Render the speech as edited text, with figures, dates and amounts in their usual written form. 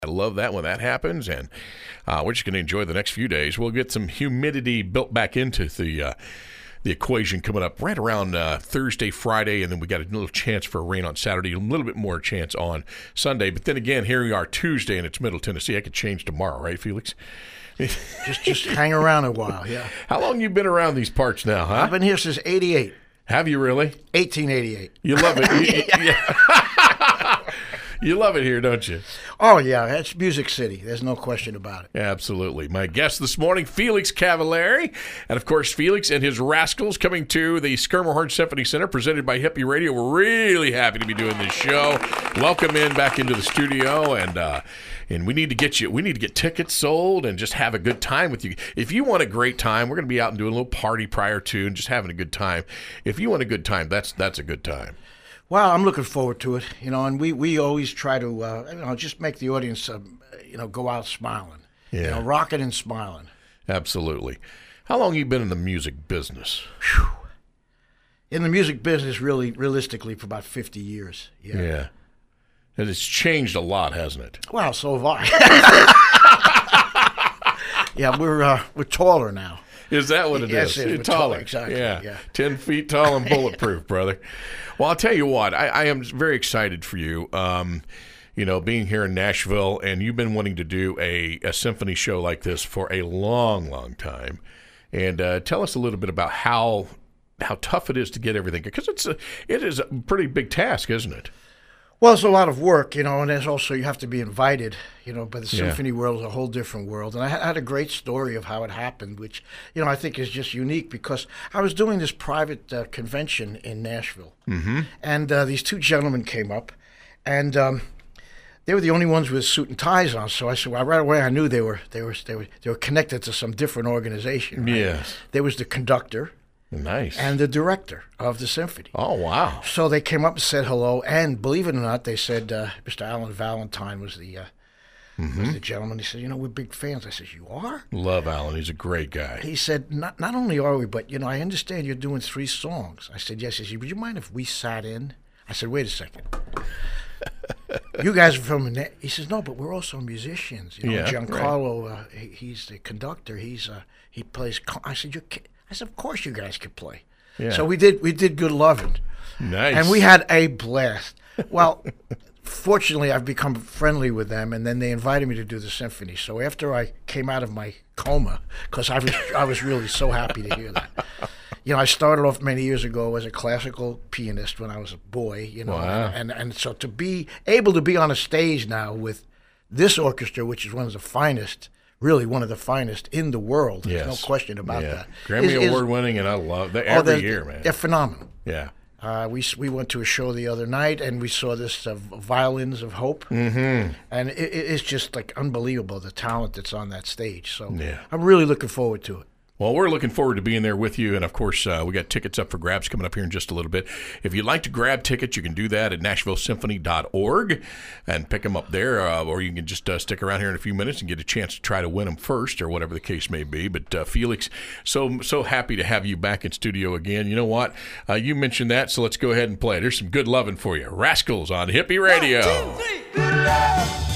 I love that when that happens, and we're just going to enjoy the next few days. We'll get some humidity built back into the equation coming up right around Thursday, Friday, and then we got a little chance for rain on Saturday, a little bit more chance on Sunday. But then again, here we are Tuesday, and it's Middle Tennessee. I could change tomorrow, right, Felix? just hang around a while, yeah. How long you been around these parts now, huh? I've been here since 88. Have you really? 1888. You love it. You love it here, don't you? Oh, yeah. That's Music City. There's no question about it. Absolutely. My guest this morning, Felix Cavaliere. And, of course, Felix and his Rascals coming to the Schermerhorn Symphony Center, presented by Hippie Radio. We're really happy to be doing this show. Welcome back into the studio. And we need to get tickets sold and just have a good time with you. If you want a great time, we're going to be out and doing a little party prior to and just having a good time. If you want a good time, that's a good time. Well, I'm looking forward to it, and we always try to, just make the audience, go out smiling, rocking and smiling. Absolutely. How long have you been in the music business? Whew. In the music business, realistically, for about 50 years. Yeah. And it's changed a lot, hasn't it? Well, so have I. Yeah, we're taller now. Is that what it is? You're taller. Exactly. Yeah. 10 feet tall and bulletproof, brother. Well, I'll tell you what, I am very excited for you. Being here in Nashville, and you've been wanting to do a symphony show like this for a long, long time. And tell us a little bit about how tough it is to get everything, because it is a pretty big task, isn't it? Well, it's a lot of work, and there's also, you have to be invited, but the symphony world is a whole different world. And I had a great story of how it happened, which, I think is just unique, because I was doing this private convention in Nashville. Mm-hmm. And these two gentlemen came up, and they were the only ones with suit and ties on. So I said, well, right away I knew they were connected to some different organization. Right? Yes. There was the conductor. Nice. And the director of the symphony. Oh, wow. So they came up and said hello, and believe it or not, they said Mr. Alan Valentine was the gentleman. He said, we're big fans. I said, you are? Love Alan. He's a great guy. He said, not only are we, but, I understand you're doing 3 songs. I said, yes. He said, would you mind if we sat in? I said, wait a second. You guys are from he says, no, but we're also musicians. Giancarlo, right. He's the conductor. He plays. I said, of course you guys could play. Yeah. So we did good loving. Nice. And we had a blast. Well, fortunately, I've become friendly with them, and then they invited me to do the symphony. So after I came out of my coma, because I was really so happy to hear that. I started off many years ago as a classical pianist when I was a boy, Wow. and so to be able to be on a stage now with this orchestra, which is one of the finest in the world. Yes. There's no question about that. Grammy Award winning, and I love that every year, man. They're phenomenal. Yeah. We went to a show the other night, and we saw this Violins of Hope. Mm-hmm. And it's just like unbelievable, the talent that's on that stage. So yeah. I'm really looking forward to it. Well, we're looking forward to being there with you. And, of course, we got tickets up for grabs coming up here in just a little bit. If you'd like to grab tickets, you can do that at NashvilleSymphony.org and pick them up there. Or you can just stick around here in a few minutes and get a chance to try to win them first, or whatever the case may be. But, Felix, so happy to have you back in studio again. You know what? You mentioned that, so let's go ahead and play. There's some good loving for you. Rascals on Hippie Radio. 1, 2, 3, good love.